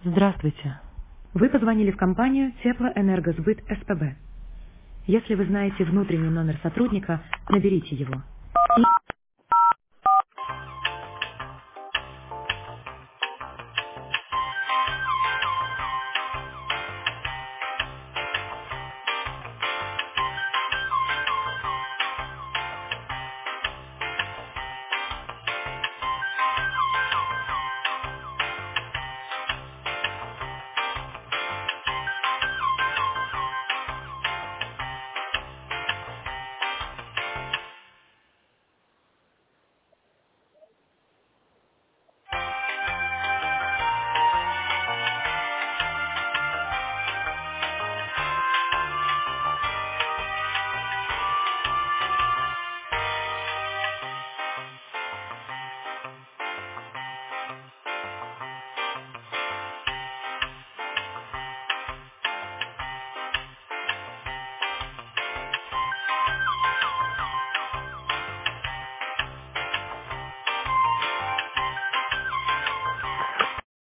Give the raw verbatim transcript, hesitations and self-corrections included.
Здравствуйте. Вы позвонили в компанию Теплоэнергосбыт СПБ. Если вы знаете внутренний номер сотрудника, наберите его.